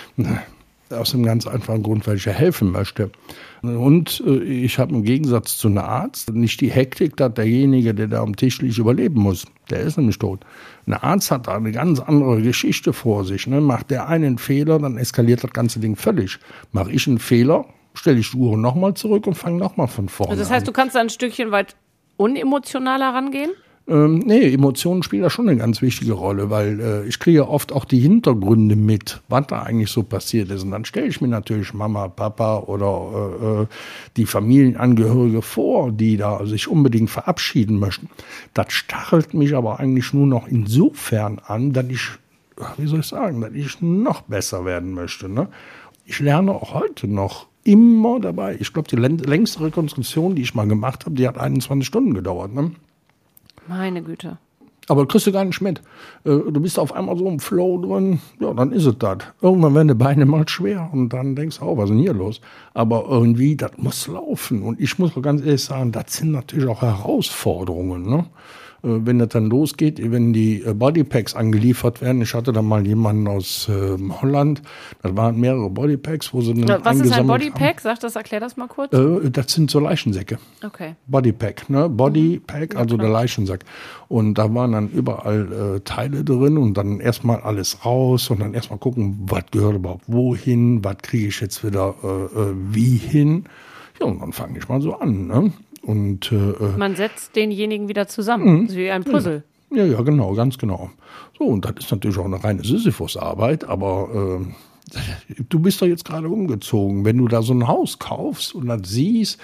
Aus einem ganz einfachen Grund, weil ich ja helfen möchte. Und äh, ich habe im Gegensatz zu einem Arzt nicht die Hektik, dass derjenige, der da am Tisch liegt, überleben muss. Der ist nämlich tot. Ein Arzt hat da eine ganz andere Geschichte vor sich. Ne? Macht der einen Fehler, dann eskaliert das ganze Ding völlig. Mache ich einen Fehler, stelle ich die Uhr nochmal zurück und fange nochmal von vorne an. Also das heißt, an. Du kannst da ein Stückchen weit unemotionaler rangehen? Ähm, nee, Emotionen spielen da schon eine ganz wichtige Rolle, weil äh, ich kriege oft auch die Hintergründe mit, was da eigentlich so passiert ist. Und dann stelle ich mir natürlich Mama, Papa oder äh, die Familienangehörige vor, die da sich unbedingt verabschieden möchten. Das stachelt mich aber eigentlich nur noch insofern an, dass ich, wie soll ich sagen, dass ich noch besser werden möchte. Ne? Ich lerne auch heute noch immer dabei. Ich glaube, die längste Rekonstruktion, die ich mal gemacht habe, die hat einundzwanzig Stunden gedauert. Ne? Meine Güte. Aber das kriegst du gar nicht mit. Du bist auf einmal so im Flow drin, ja, dann ist es das. Irgendwann werden die Beine mal schwer und dann denkst du, oh, was ist denn hier los? Aber irgendwie, das muss laufen. Und ich muss auch ganz ehrlich sagen, das sind natürlich auch Herausforderungen, ne? Wenn das dann losgeht, wenn die Bodypacks angeliefert werden. Ich hatte da mal jemanden aus äh, Holland, das waren mehrere Bodypacks, wo sie dann Was ist ein Bodypack? Sag das, erklär das mal kurz. Äh, das sind so Leichensäcke. Okay. Bodypack, ne? Bodypack, mhm. also ja, der Leichensack. Und da waren dann überall äh, Teile drin und dann erstmal alles raus und dann erstmal gucken, was gehört überhaupt wohin, was kriege ich jetzt wieder äh, wie hin. Ja, und dann fange ich mal so an, ne? Und, äh, man setzt denjenigen wieder zusammen, mh, wie ein Puzzle. Ja, ja, genau, ganz genau. So, und das ist natürlich auch eine reine Sisyphus-Arbeit, aber äh, du bist doch jetzt gerade umgezogen. Wenn du da so ein Haus kaufst und dann siehst,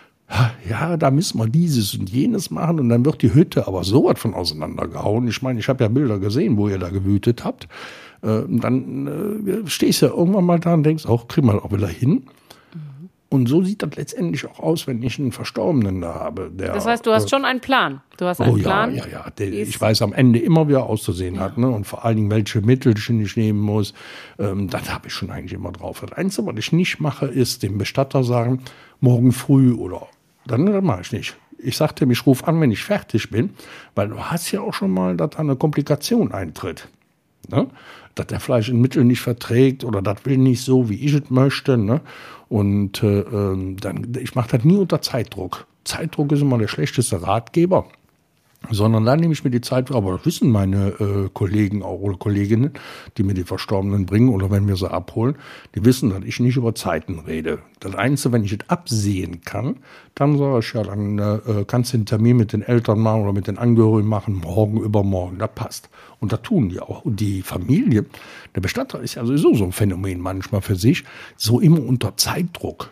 ja, da müssen wir dieses und jenes machen und dann wird die Hütte aber so was von auseinandergehauen. Ich meine, ich habe ja Bilder gesehen, wo ihr da gewütet habt. Äh, dann äh, stehst du ja irgendwann mal da und denkst, auch, kriegen wir auch wieder hin. Und so sieht das letztendlich auch aus, wenn ich einen Verstorbenen da habe. Der, das heißt, du hast schon einen Plan. Du hast einen oh, Plan. Ja, ja, ja. Der, ich weiß am Ende immer, wie er auszusehen ja. hat. Ne? Und vor allen Dingen, welche Mittelchen ich nehmen muss. Ähm, das habe ich schon eigentlich immer drauf. Das Einzige, was ich nicht mache, ist dem Bestatter sagen, morgen früh oder. Dann das mache ich nicht. Ich sagte ihm, ich rufe an, wenn ich fertig bin. Weil du hast ja auch schon mal, dass da eine Komplikation eintritt. Ne? Dass der Fleisch ein Mittel nicht verträgt oder das will nicht so, wie ich es möchte. Ne? Und äh, dann, ich mache das nie unter Zeitdruck. Zeitdruck ist immer der schlechteste Ratgeber. Sondern dann nehme ich mir die Zeit, aber das wissen meine äh, Kollegen auch oder Kolleginnen, die mir die Verstorbenen bringen oder wenn wir sie abholen, die wissen, dass ich nicht über Zeiten rede. Das Einzige, wenn ich es absehen kann, dann sage ich, ja, dann äh, kannst du einen Termin mit den Eltern machen oder mit den Angehörigen machen, morgen, übermorgen, das passt. Und das tun die auch. Und die Familie, der Bestatter ist ja sowieso so ein Phänomen manchmal für sich, so immer unter Zeitdruck.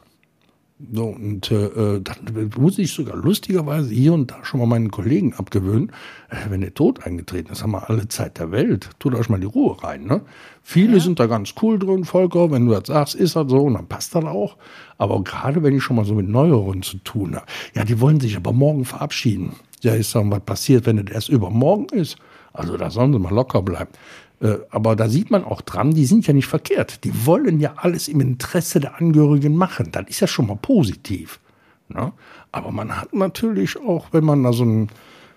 So, und äh, dann muss ich sogar lustigerweise hier und da schon mal meinen Kollegen abgewöhnen, äh, wenn der Tod eingetreten ist, haben wir alle Zeit der Welt, tut euch mal die Ruhe rein. Ne? Viele ja. sind da ganz cool drin, Volker, wenn du das sagst, ist das so und dann passt das auch. Aber gerade wenn ich schon mal so mit Neueren zu tun habe, ja, die wollen sich aber morgen verabschieden. Ja, ist dann was passiert, wenn das erst übermorgen ist? Also da sollen sie mal locker bleiben. Aber da sieht man auch dran, die sind ja nicht verkehrt. Die wollen ja alles im Interesse der Angehörigen machen. Das ist ja schon mal positiv. Ne? Aber man hat natürlich auch, wenn man da so ein,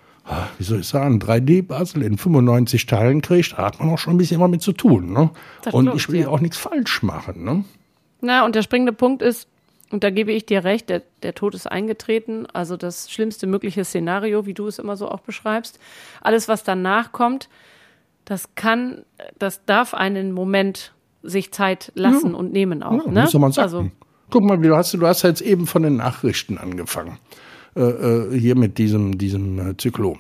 wie soll ich sagen, drei D-Puzzle in fünfundneunzig Teilen kriegt, da hat man auch schon ein bisschen was mit zu tun. Ne? Und ich will ja auch nichts falsch machen. Ne? Na, und der springende Punkt ist, und da gebe ich dir recht, der, der Tod ist eingetreten, also das schlimmste mögliche Szenario, wie du es immer so auch beschreibst. Alles, was danach kommt, das kann, das darf einen Moment sich Zeit lassen ja. und nehmen auch. Ja, ne? Muss man sagen. Also, guck mal, du hast, du hast jetzt eben von den Nachrichten angefangen. Äh, äh, hier mit diesem, diesem äh, Zyklon.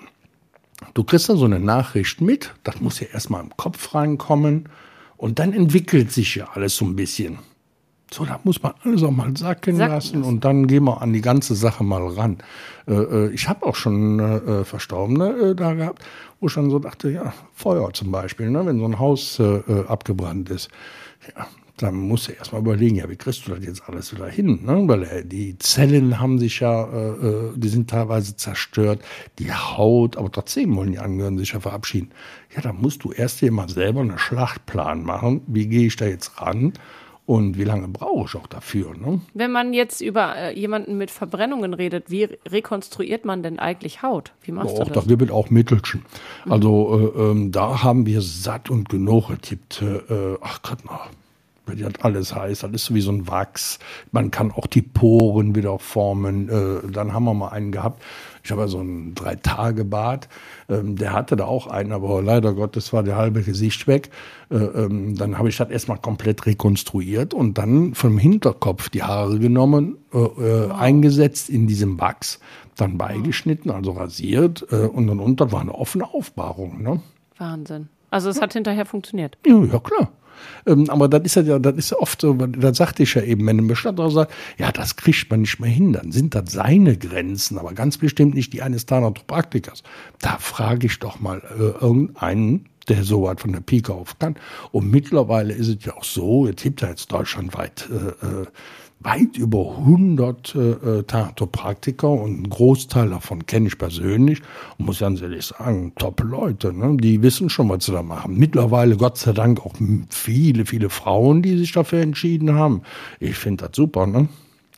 Du kriegst da so eine Nachricht mit, das muss ja erstmal im Kopf reinkommen und dann entwickelt sich ja alles so ein bisschen. So, da muss man alles auch mal sacken, sacken lassen und dann gehen wir an die ganze Sache mal ran. Äh, ich habe auch schon äh, Verstorbene äh, da gehabt, wo ich dann so dachte, ja, Feuer zum Beispiel, ne, wenn so ein Haus äh, abgebrannt ist. Ja, dann musst du erst mal überlegen, ja, wie kriegst du das jetzt alles wieder hin? Ne? Weil äh, die Zellen haben sich ja, äh, die sind teilweise zerstört, die Haut, aber trotzdem wollen die Angehörigen sich ja verabschieden. Ja, dann musst du erst dir mal selber einen Schlachtplan machen. Wie gehe ich da jetzt ran? Und wie lange brauche ich auch dafür? Ne? Wenn man jetzt über äh, jemanden mit Verbrennungen redet, wie re- rekonstruiert man denn eigentlich Haut? Wie machst Boah, du das? Da gibt es auch Mittelchen. Mhm. Also äh, ähm, da haben wir satt und genug getippt. Äh, ach Gott, noch. Wie das alles heißt, das ist so wie so ein Wachs. Man kann auch die Poren wieder formen. Äh, dann haben wir mal einen gehabt. Ich habe ja so ein Drei-Tage-Bad. Ähm, der hatte da auch einen, aber leider Gottes war der halbe Gesicht weg. Äh, ähm, dann habe ich das erstmal komplett rekonstruiert und dann vom Hinterkopf die Haare genommen, äh, wow. eingesetzt in diesem Wachs, dann beigeschnitten, also rasiert äh, und dann unter war eine offene Aufbahrung. Ne? Wahnsinn. Also es hat hinterher funktioniert. Ja, ja klar. Ähm, aber das ist ja, das ist ja oft so, das sagte ich ja eben, wenn ein Bestatter sagt, ja, das kriegt man nicht mehr hin, dann sind das seine Grenzen, aber ganz bestimmt nicht die eines Thanatopraktikers. Da frage ich doch mal äh, irgendeinen, der so weit von der Pike auf kann. Und mittlerweile ist es ja auch so, es gibt ja jetzt deutschlandweit äh, weit über hundert äh, Thanatopraktiker und einen Großteil davon kenne ich persönlich und muss ganz ehrlich sagen, top Leute, ne? Die wissen schon, was sie da machen. Mittlerweile, Gott sei Dank, auch viele, viele Frauen, die sich dafür entschieden haben. Ich finde das super, ne?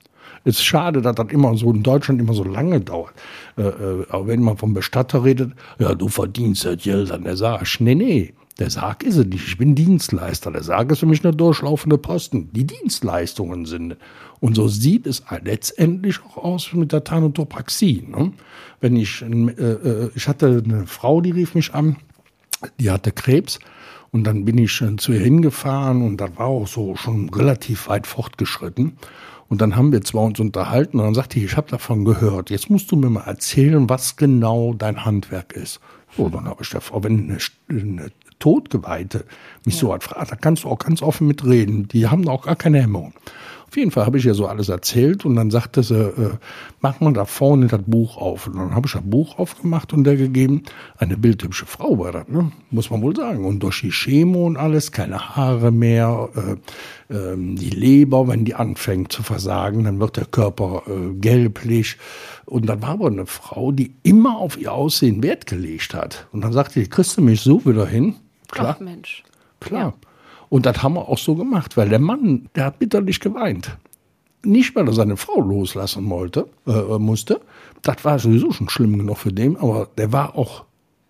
Ist schade, dass das immer so in Deutschland immer so lange dauert. Äh, äh, aber wenn man vom Bestatter redet, ja, du verdienst das Geld an der Sarg. Nee, nee. Der Sarg ist es nicht, ich bin Dienstleister. Der Sarg ist für mich eine durchlaufende Posten. Die Dienstleistungen sind. Und so sieht es letztendlich auch aus mit der Thanatopraxie. Ne? Wenn ich, äh, ich hatte eine Frau, die rief mich an, die hatte Krebs. Und dann bin ich zu ihr hingefahren und das war auch so schon relativ weit fortgeschritten. Und dann haben wir zwar uns unterhalten und dann sagte ich, ich habe davon gehört, jetzt musst du mir mal erzählen, was genau dein Handwerk ist. So, dann habe ich der Frau, wenn eine, eine Todgeweihte mich ja. so hat gefragt, da kannst du auch ganz offen mitreden. Die haben auch gar keine Hemmung. Auf jeden Fall habe ich ihr so alles erzählt und dann sagte sie, äh, mach mal da vorne das Buch auf. Und dann habe ich das Buch aufgemacht und der gegeben. Eine bildhübsche Frau war das, ne? Muss man wohl sagen. Und durch die Chemo und alles, keine Haare mehr, äh, äh, die Leber, wenn die anfängt zu versagen, dann wird der Körper äh, gelblich. Und dann war aber eine Frau, die immer auf ihr Aussehen Wert gelegt hat. Und dann sagte ich, kriegst du mich so wieder hin? Klar. Ach Mensch. Klar. Ja. Und das haben wir auch so gemacht, weil der Mann, der hat bitterlich geweint. Nicht, weil er seine Frau loslassen wollte, äh, musste. Das war sowieso schon schlimm genug für den, aber der war auch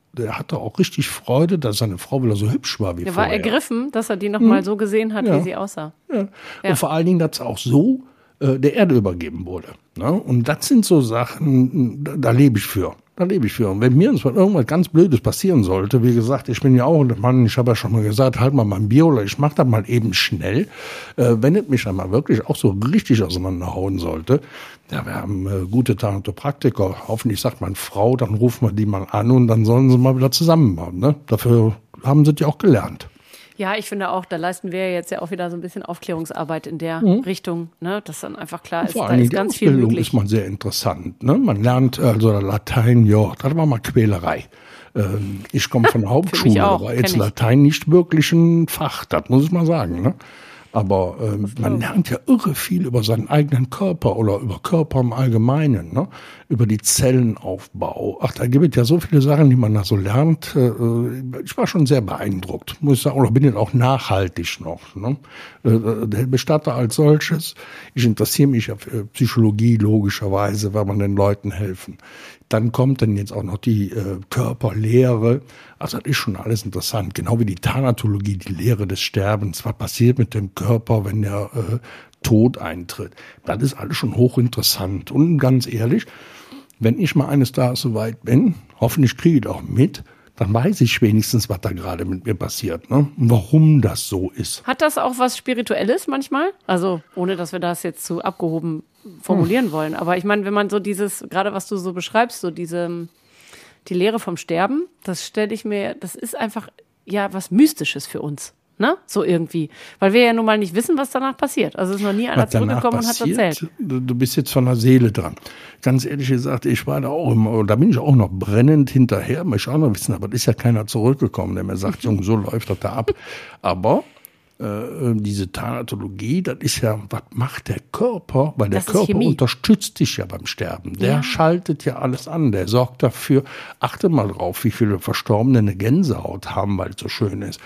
der hatte auch richtig Freude, dass seine Frau wieder so hübsch war wie er vorher. Er war ergriffen, dass er die noch mal so gesehen hat, ja. wie sie aussah. Ja. Ja. Und vor allen Dingen, dass es auch so äh, der Erde übergeben wurde. Ne? Und das sind so Sachen, da, da lebe ich für. Da lebe ich für. Und wenn mir irgendwas ganz Blödes passieren sollte, wie gesagt, ich bin ja auch ein Mann, ich habe ja schon mal gesagt, halt mal mein Bier oder ich mache das mal eben schnell. Äh, wenn es mich dann mal wirklich auch so richtig auseinanderhauen sollte, ja, wir haben äh, gute Thanatopraktiker. Hoffentlich sagt meine Frau, dann rufen wir die mal an und dann sollen sie mal wieder zusammenbauen. Ne? Dafür haben sie die auch gelernt. Ja, ich finde auch, da leisten wir jetzt ja auch wieder so ein bisschen Aufklärungsarbeit in der mhm. Richtung, ne, dass dann einfach klar ist, vor da ist ganz viel möglich. Ist man sehr interessant. Ne? Man lernt also Latein, ja, das war mal Quälerei. Ähm, ich komme von der Hauptschule, auch, war jetzt Latein nicht wirklich ein Fach, das muss ich mal sagen. Ne? Aber ähm, man lernt ja irre viel über seinen eigenen Körper oder über Körper im Allgemeinen, ne? Über die Zellenaufbau. Ach, da gibt es ja so viele Sachen, die man da so lernt. Ich war schon sehr beeindruckt, muss ich sagen, oder bin jetzt auch nachhaltig noch. Ne? Der Bestatter als solches, ich interessiere mich ja für Psychologie logischerweise, weil man den Leuten helfen. Dann kommt dann jetzt auch noch die äh, Körperlehre. Also das ist schon alles interessant. Genau wie die Thanatologie, die Lehre des Sterbens. Was passiert mit dem Körper, wenn der äh, Tod eintritt? Das ist alles schon hochinteressant. Und ganz ehrlich, wenn ich mal eines Tages soweit bin, hoffentlich kriege ich das auch mit, dann weiß ich wenigstens, was da gerade mit mir passiert, ne? Und warum das so ist. Hat das auch was Spirituelles manchmal? Also, ohne dass wir das jetzt zu abgehoben formulieren hm. wollen. Aber ich meine, wenn man so dieses, gerade was du so beschreibst, so diese, die Lehre vom Sterben, das stelle ich mir, das ist einfach ja was Mystisches für uns. Ne? So irgendwie. Weil wir ja nun mal nicht wissen, was danach passiert. Also ist noch nie einer zurückgekommen und hat erzählt. Du, du bist jetzt von der Seele dran. Ganz ehrlich gesagt, ich war da auch immer, da bin ich auch noch brennend hinterher, möchte ich auch noch wissen, aber da ist ja keiner zurückgekommen, der mir sagt, Junge, so läuft das da ab. Aber äh, diese Thanatologie, das ist ja, was macht der Körper? Weil der Körper unterstützt dich ja beim Sterben. Der ja. schaltet ja alles an, der sorgt dafür. Achte mal drauf, wie viele Verstorbene eine Gänsehaut haben, weil es so schön ist.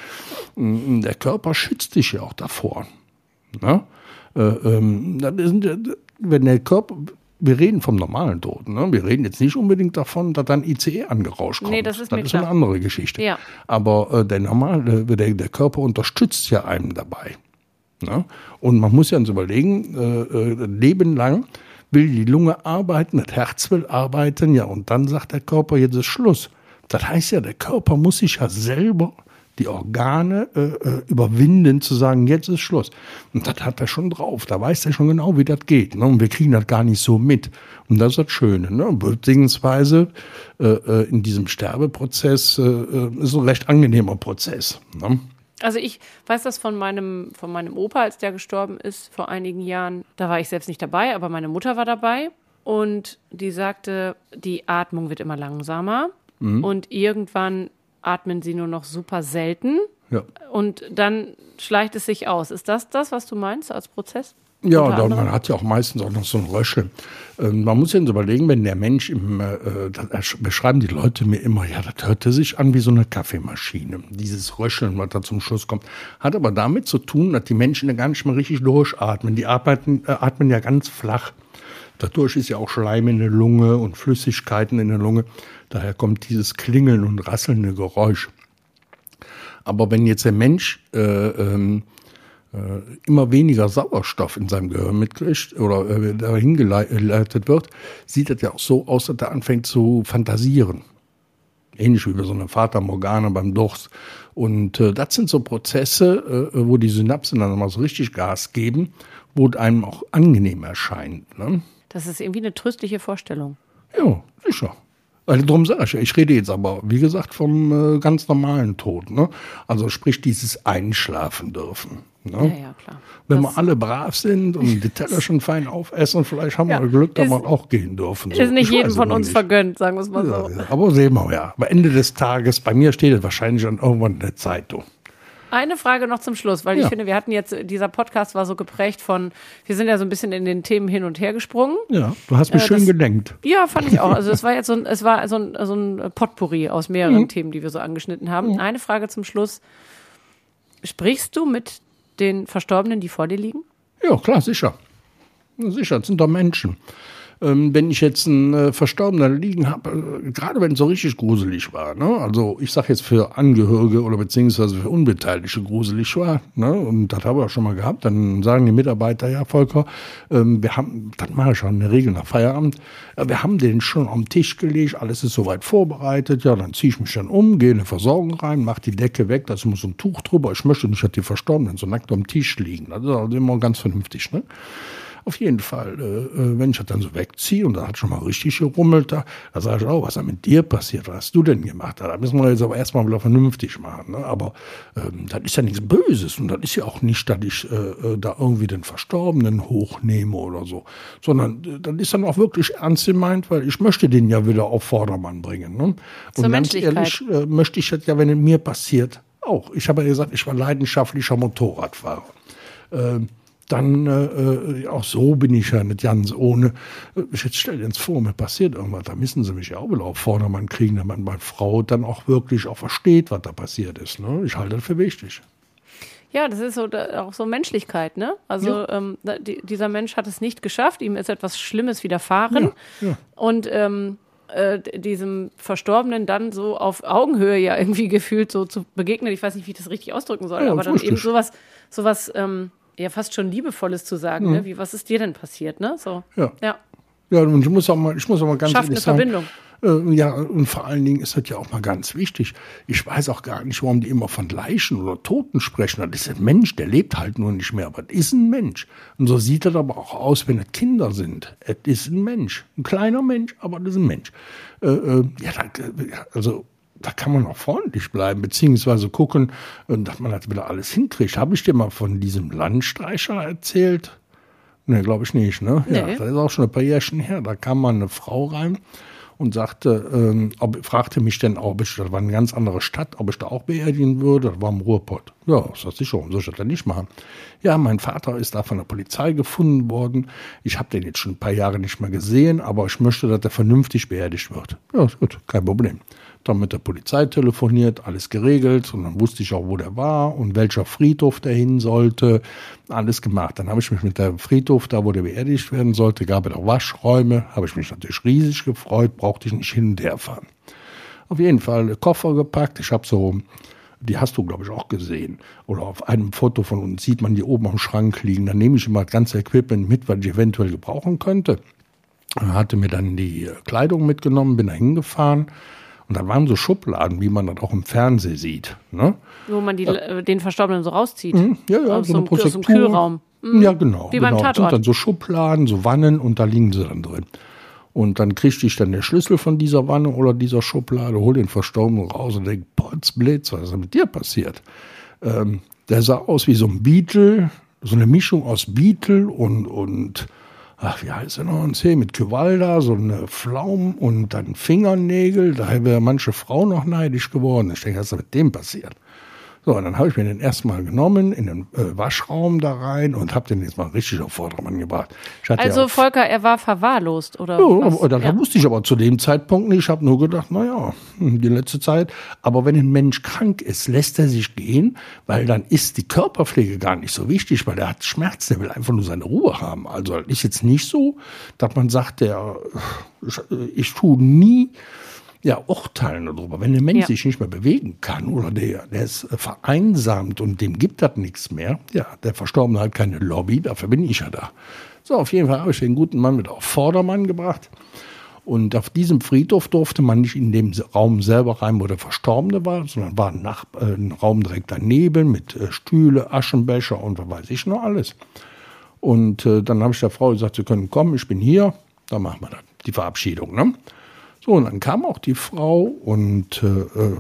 Der Körper schützt dich ja auch davor. Ne? Äh, ähm, das ist, wenn der Körper, wir reden vom normalen Tod, ne? Wir reden jetzt nicht unbedingt davon, dass dann I C E angerauscht kommt. Nee, das ist, das ist eine andere Geschichte. Ja. Aber äh, der normale, der, der Körper unterstützt ja einem dabei. Ne? Und man muss ja uns überlegen, äh, äh, Leben lang will die Lunge arbeiten, das Herz will arbeiten, ja, und dann sagt der Körper, jetzt ist Schluss. Das heißt ja, der Körper muss sich ja selber die Organe äh, überwinden, zu sagen, jetzt ist Schluss. Und das hat er schon drauf. Da weiß er schon genau, wie das geht. Ne? Und wir kriegen das gar nicht so mit. Und das ist das Schöne. Ne? Beziehungsweise äh, in diesem Sterbeprozess äh, ist ein recht angenehmer Prozess. Ne? Also ich weiß das von meinem, von meinem Opa, als der gestorben ist vor einigen Jahren. Da war ich selbst nicht dabei, aber meine Mutter war dabei. Und die sagte, die Atmung wird immer langsamer. Mhm. Und irgendwann atmen sie nur noch super selten. Ja. Und dann schleicht es sich aus. Ist das das, was du meinst als Prozess? Ja, da, man hat ja auch meistens auch noch so ein Röcheln. Ähm, man muss ja überlegen, wenn der Mensch, im, äh, das beschreiben die Leute mir immer, ja, das hörte sich an wie so eine Kaffeemaschine. Dieses Röcheln, was da zum Schluss kommt, hat aber damit zu tun, dass die Menschen ja gar nicht mehr richtig durchatmen. Die atmen, äh, atmen ja ganz flach. Dadurch ist ja auch Schleim in der Lunge und Flüssigkeiten in der Lunge. Daher kommt dieses Klingeln und rasselnde Geräusch. Aber wenn jetzt der Mensch äh, ähm, äh, immer weniger Sauerstoff in seinem Gehirn mitkriegt oder äh, dahin geleitet wird, sieht das ja auch so aus, dass er anfängt zu fantasieren. Ähnlich wie bei so einer Fata Morgana beim Durst. Und äh, das sind so Prozesse, äh, wo die Synapsen dann mal so richtig Gas geben, wo es einem auch angenehm erscheint. Ne? Das ist irgendwie eine tröstliche Vorstellung. Ja, sicher. Also darum sage ich, ich rede jetzt aber, wie gesagt, vom äh, ganz normalen Tod. Ne? Also sprich dieses Einschlafen dürfen. Ne? Ja, ja, klar. Wenn das wir alle brav sind und die Teller schon fein aufessen, vielleicht haben ja, wir Glück, dass wir auch gehen dürfen. So. Ist nicht ich jedem von uns nicht. vergönnt, sagen wir es mal so. Ja, ja, aber sehen wir ja. Am Ende des Tages, bei mir steht es wahrscheinlich dann irgendwann in der Zeitung. Eine Frage noch zum Schluss, weil ja. ich finde, wir hatten jetzt, dieser Podcast war so geprägt von, wir sind ja so ein bisschen in den Themen hin und her gesprungen. Ja, du hast mich äh, schön das, gelenkt. Ja, fand ich auch. Also es war jetzt so ein, es war so ein, so ein Potpourri aus mehreren mhm. Themen, die wir so angeschnitten haben. Mhm. Eine Frage zum Schluss. Sprichst du mit den Verstorbenen, die vor dir liegen? Ja, klar, sicher. Sicher, das sind doch Menschen. ähm, wenn ich jetzt einen äh, Verstorbenen liegen habe, äh, gerade wenn es so richtig gruselig war, ne? Also ich sage jetzt für Angehörige oder beziehungsweise für Unbeteiligte gruselig war, ne? Und das habe ich auch schon mal gehabt, dann sagen die Mitarbeiter, ja Volker, ähm, wir haben, das mache ich schon in der Regel nach Feierabend, äh, wir haben den schon am Tisch gelegt, alles ist soweit vorbereitet, ja, dann ziehe ich mich dann um, gehe in eine Versorgung rein, mache die Decke weg, da ist immer so ein Tuch drüber, ich möchte nicht, dass die Verstorbenen so nackt am Tisch liegen, das ist also immer ganz vernünftig, ne? Auf jeden Fall, äh, wenn ich das dann so wegziehe und da hat schon mal richtig gerummelt, da, da sage ich, oh, was ist mit dir passiert, was hast du denn gemacht? Da müssen wir jetzt aber erstmal wieder vernünftig machen. Ne? Aber ähm, das ist ja nichts Böses und das ist ja auch nicht, dass ich äh, da irgendwie den Verstorbenen hochnehme oder so, sondern äh, das ist dann auch wirklich ernst gemeint, weil ich möchte den ja wieder auf Vordermann bringen. Ne? Zur und ganz Menschlichkeit. ehrlich äh, möchte ich das ja, wenn es mir passiert, auch. Ich habe ja gesagt, ich war leidenschaftlicher Motorradfahrer. Äh, Dann äh, auch so bin ich ja nicht ganz ohne. Jetzt stell dir ins vor, mir passiert irgendwas, da müssen sie mich ja auch wieder auf Vordermann kriegen, damit meine Frau dann auch wirklich auch versteht, was da passiert ist. Ne? Ich halte das für wichtig. Ja, das ist so da, auch so Menschlichkeit, ne? Also Ja. ähm, da, die, dieser Mensch hat es nicht geschafft, ihm ist etwas Schlimmes widerfahren Ja, ja. und ähm, äh, diesem Verstorbenen dann so auf Augenhöhe ja irgendwie gefühlt so zu begegnen. Ich weiß nicht, wie ich das richtig ausdrücken soll, Ja, aber dann richtig. eben sowas, sowas ähm, ja fast schon Liebevolles zu sagen, ne? Wie, was ist dir denn passiert, ne? So. Ja. Ja. Ja, und ich muss auch mal, ich muss auch mal ganz Schafft ehrlich eine sagen, Verbindung. Äh, ja, und vor allen Dingen ist das ja auch mal ganz wichtig. Ich weiß auch gar nicht, warum die immer von Leichen oder Toten sprechen. Das ist ein Mensch, der lebt halt nur nicht mehr, aber das ist ein Mensch. Und so sieht das aber auch aus, wenn es Kinder sind. Es ist ein Mensch. Ein kleiner Mensch, aber das ist ein Mensch. Äh, äh, ja, da, also, da kann man auch freundlich bleiben, beziehungsweise gucken, dass man das wieder alles hinkriegt. Habe ich dir mal von diesem Landstreicher erzählt? Ne, glaube ich nicht, ne? Nee. Ja, das ist auch schon ein paar Jährchen her. Da kam mal eine Frau rein und sagte, ähm, ob, fragte mich denn, ob ich, das war eine ganz andere Stadt, ob ich da auch beerdigen würde. Das war im Ruhrpott. Ja, das hat sich schon, soll ich das denn nicht machen? Ja, mein Vater ist da von der Polizei gefunden worden. Ich habe den jetzt schon ein paar Jahre nicht mehr gesehen, aber ich möchte, dass er vernünftig beerdigt wird. Ja, ist gut, kein Problem. Dann mit der Polizei telefoniert, alles geregelt und dann wusste ich auch, wo der war und welcher Friedhof der hin sollte, alles gemacht. Dann habe ich mich mit dem Friedhof, da wo der beerdigt werden sollte, gab es auch Waschräume, habe ich mich natürlich riesig gefreut, brauchte ich nicht hin und her fahren. Auf jeden Fall Koffer gepackt, ich habe so, die hast du glaube ich auch gesehen, oder auf einem Foto von uns sieht man die oben am Schrank liegen, dann nehme ich immer das ganze Equipment mit, was ich eventuell gebrauchen könnte. Hatte mir dann die Kleidung mitgenommen, bin da hingefahren. Und da waren so Schubladen, wie man das auch im Fernsehen sieht. Ne? Wo man die, äh, den Verstorbenen so rauszieht. Mhm, ja, ja, aus so eine so einem, aus so einem Prosektur. Kühlraum. Mhm. Ja, genau. Wie genau. beim Das sind Tatort. dann so Schubladen, so Wannen und da liegen sie dann drin. Und dann kriegte ich dann den Schlüssel von dieser Wanne oder dieser Schublade, hol den Verstorbenen raus und denke, Potzblitz, was ist denn mit dir passiert? Ähm, der sah aus wie so ein Beetle, so eine Mischung aus Beetle und, und ach, wie heißt er noch? Ein Zeh mit Kyvalda, so eine Pflaum und dann Fingernägel. Da wäre manche Frau noch neidisch geworden. Ich denke, was ist mit dem passiert? So, und dann habe ich mir den erstmal genommen, in den äh, Waschraum da rein und habe den jetzt mal richtig auf Vordermann gebracht. Ich hatte Also ja auch, Volker, er war verwahrlost, oder ja, was? aber das Ja. wusste ich aber zu dem Zeitpunkt nicht. Ich habe nur gedacht, naja, die letzte Zeit. Aber wenn ein Mensch krank ist, lässt er sich gehen, weil dann ist die Körperpflege gar nicht so wichtig, weil der hat Schmerzen, der will einfach nur seine Ruhe haben. Also das ist jetzt nicht so, dass man sagt, der, ich, ich tue nie ja, urteilen darüber. Wenn ein Mensch Ja. sich nicht mehr bewegen kann oder der, der ist vereinsamt und dem gibt das nichts mehr, ja, der Verstorbene hat keine Lobby, dafür bin ich ja da. So, auf jeden Fall habe ich den guten Mann wieder auf Vordermann gebracht. Und auf diesem Friedhof durfte man nicht in dem Raum selber rein, wo der Verstorbene war, sondern war ein, Nach- äh, ein Raum direkt daneben mit äh, Stühle, Aschenbecher und was weiß ich noch alles. Und äh, dann habe ich der Frau gesagt, Sie können kommen, ich bin hier, dann machen wir das, die Verabschiedung, ne? So, und dann kam auch die Frau und äh,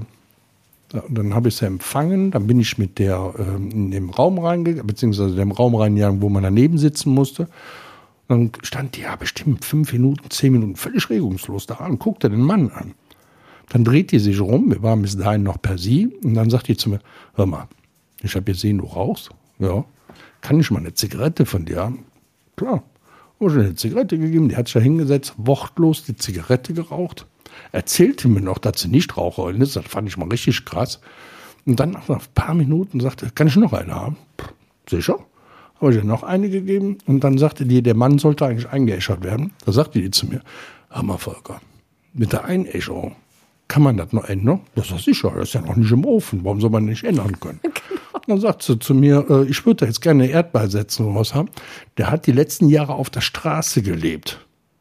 dann habe ich sie empfangen. Dann bin ich mit der äh, in den Raum reingegangen, beziehungsweise dem Raum reingegangen, wo man daneben sitzen musste. Dann stand die ja bestimmt fünf Minuten, zehn Minuten völlig regungslos da und guckte den Mann an. Dann dreht die sich rum, wir waren bis dahin noch per Sie, und dann sagt die zu mir, hör mal, ich habe gesehen, du rauchst. Ja, kann ich mal eine Zigarette von dir haben? Klar. Habe ich eine Zigarette gegeben, die hat sich da hingesetzt, wortlos die Zigarette geraucht, erzählte mir noch, dass sie nicht Raucherin ist, das fand ich mal richtig krass. Und dann nach ein paar Minuten sagte, kann ich noch eine haben? Pff, sicher? habe ich ihr noch eine gegeben und dann sagte die, der Mann sollte eigentlich eingeäschert werden. Da sagte die zu mir, hör mal Volker, mit der Einäscherung, kann man das noch ändern? Das ist sicher, das ist ja noch nicht im Ofen, warum soll man nicht ändern können? Genau. Dann sagt sie zu mir, äh, ich würde da jetzt gerne eine Erdbeersetzung raus haben. Der hat die letzten Jahre auf der Straße gelebt.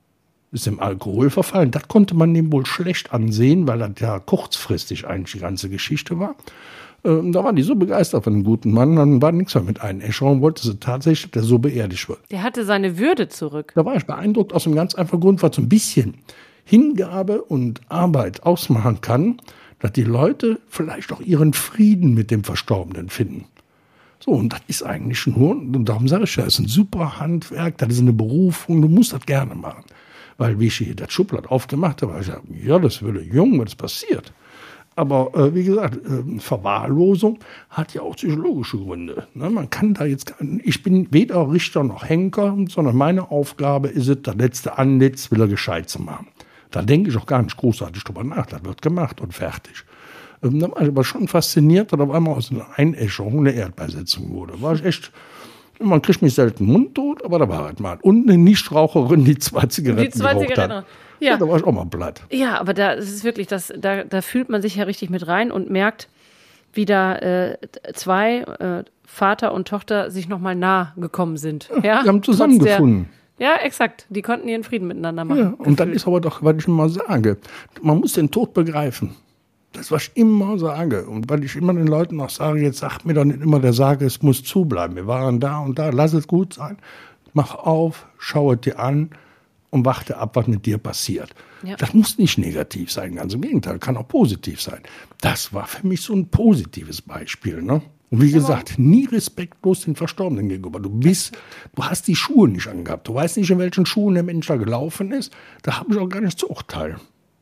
Ist im Alkohol verfallen. Das konnte man dem wohl schlecht ansehen, weil das ja kurzfristig eigentlich die ganze Geschichte war. Ähm, da war die so begeistert von dem guten Mann, dann war nichts mehr mit Einäscherung, wollte sie tatsächlich, dass der so beerdigt wird. Der hatte seine Würde zurück. Da war ich beeindruckt aus einem ganz einfachen Grund, weil so ein bisschen Hingabe und Arbeit ausmachen kann, dass die Leute vielleicht auch ihren Frieden mit dem Verstorbenen finden. So, und das ist eigentlich nur, und darum sage ich ja, das ist ein super Handwerk, das ist eine Berufung, du musst das gerne machen. Weil wie ich hier das Schublad aufgemacht habe, habe ich gesagt, ja, das würde jung, was passiert. Aber äh, wie gesagt, äh, Verwahrlosung hat ja auch psychologische Gründe. Ne? Man kann da jetzt gar nicht, ich bin weder Richter noch Henker, sondern meine Aufgabe ist es, das letzte Antlitz wieder gescheit zu machen. Da denke ich auch gar nicht großartig drüber nach, das wird gemacht und fertig. Ähm, da war ich aber schon fasziniert, dass auf einmal aus einer Einäscherung eine Erdbeersetzung wurde. War ich echt, man kriegt mich selten mundtot, aber da war halt mal. Und eine Nichtraucherin, die zwei Zigaretten die zwei geraucht Zigaretten. hat. Ja. Ja, da war ich auch mal platt. Ja, aber da ist es wirklich, das, da, da fühlt man sich ja richtig mit rein und merkt, wie da äh, zwei, äh, Vater und Tochter, sich nochmal nah gekommen sind. Ja, die haben zusammengefunden. Ja, exakt. Die konnten ihren Frieden miteinander machen. Ja, und gefühlt. Dann ist aber doch, was ich immer sage, man muss den Tod begreifen. Das, was ich immer sage. Und weil ich immer den Leuten auch sage, jetzt sagt mir doch nicht immer der Sage, es muss zubleiben. Wir waren da und da, lass es gut sein. Mach auf, schau es dir an und warte ab, was mit dir passiert. Ja. Das muss nicht negativ sein, ganz im Gegenteil, kann auch positiv sein. Das war für mich so ein positives Beispiel, ne? Und wie gesagt, nie respektlos den Verstorbenen gegenüber. Du bist, du hast die Schuhe nicht angehabt. Du weißt nicht, in welchen Schuhen der Mensch da gelaufen ist. Da habe ich auch gar nicht zu urteilen.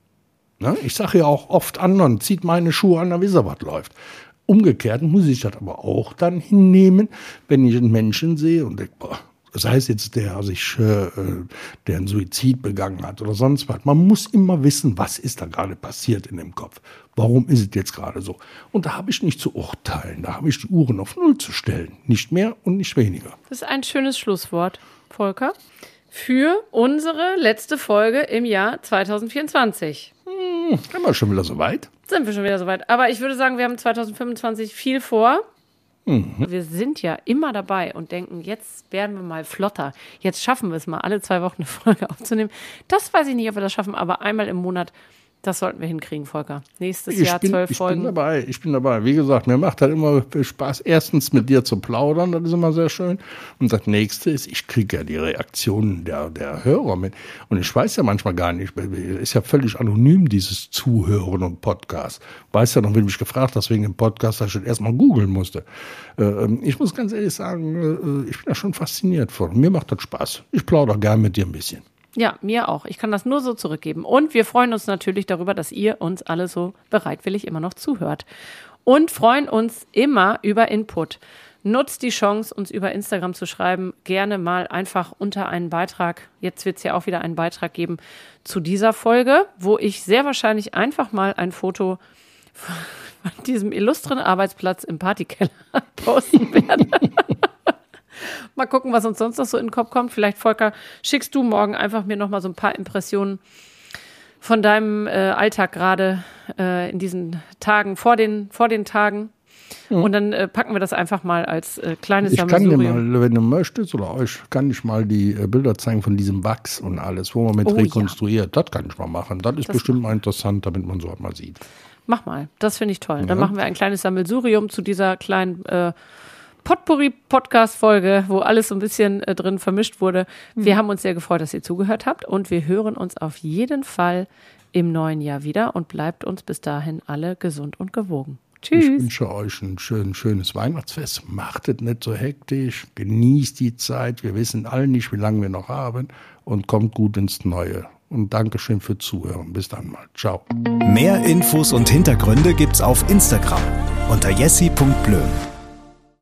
Ne? Ich sage ja auch oft anderen, zieht meine Schuhe an, dann wisst ihr, was läuft. Umgekehrt muss ich das aber auch dann hinnehmen, wenn ich einen Menschen sehe und denke, boah, sei es jetzt der, sich, äh, der einen Suizid begangen hat oder sonst was. Man muss immer wissen, was ist da gerade passiert in dem Kopf. Warum ist es jetzt gerade so? Und da habe ich nicht zu urteilen. Da habe ich die Uhren auf Null zu stellen. Nicht mehr und nicht weniger. Das ist ein schönes Schlusswort, Volker, für unsere letzte Folge im Jahr zwanzig vierundzwanzig. Hm, sind wir schon wieder so weit? Sind wir schon wieder so weit. Aber ich würde sagen, wir haben zwanzig fünfundzwanzig viel vor. Mhm. Wir sind ja immer dabei und denken, jetzt werden wir mal flotter. Jetzt schaffen wir es mal, alle zwei Wochen eine Folge aufzunehmen. Das weiß ich nicht, ob wir das schaffen, aber einmal im Monat, das sollten wir hinkriegen, Volker. Nächstes ich Jahr bin, zwölf ich Folgen. Ich bin dabei, ich bin dabei. Wie gesagt, mir macht halt immer Spaß, erstens mit dir zu plaudern, das ist immer sehr schön. Und das Nächste ist, ich kriege ja die Reaktionen der, der Hörer mit. Und ich weiß ja manchmal gar nicht, ist ja völlig anonym, dieses Zuhören und Podcast. Weiß ja noch, wenn du mich gefragt hast wegen dem Podcast, dass ich das erstmal googeln musste. Ich muss ganz ehrlich sagen, ich bin da schon fasziniert von. Mir macht das Spaß. Ich plaudere gerne mit dir ein bisschen. Ja, mir auch. Ich kann das nur so zurückgeben. Und wir freuen uns natürlich darüber, dass ihr uns alle so bereitwillig immer noch zuhört. Und freuen uns immer über Input. Nutzt die Chance, uns über Instagram zu schreiben. Gerne mal einfach unter einen Beitrag. Jetzt wird es ja auch wieder einen Beitrag geben zu dieser Folge, wo ich sehr wahrscheinlich einfach mal ein Foto von diesem illustren Arbeitsplatz im Partykeller posten werde. Mal gucken, was uns sonst noch so in den Kopf kommt. Vielleicht, Volker, schickst du morgen einfach mir noch mal so ein paar Impressionen von deinem äh, Alltag gerade äh, in diesen Tagen, vor den, vor den Tagen. Ja. Und dann äh, packen wir das einfach mal als äh, kleines Sammelsurium. Ich kann dir mal, wenn du möchtest, oder euch, kann ich mal die äh, Bilder zeigen von diesem Wachs und alles, wo man mit oh, rekonstruiert. Ja. Das kann ich mal machen. Das ist das bestimmt mal interessant, damit man so mal sieht. Mach mal. Das finde ich toll. Ja. Dann machen wir ein kleines Sammelsurium zu dieser kleinen äh, Potpourri-Podcast-Folge, wo alles so ein bisschen äh, drin vermischt wurde. Wir mhm. haben uns sehr gefreut, dass ihr zugehört habt und wir hören uns auf jeden Fall im neuen Jahr wieder und bleibt uns bis dahin alle gesund und gewogen. Tschüss. Ich wünsche euch ein schön, schönes Weihnachtsfest. Macht es nicht so hektisch, genießt die Zeit. Wir wissen alle nicht, wie lange wir noch haben und kommt gut ins Neue. Und Dankeschön für Zuhören. Bis dann mal. Ciao. Mehr Infos und Hintergründe gibt's auf Instagram unter jessi punkt blöm.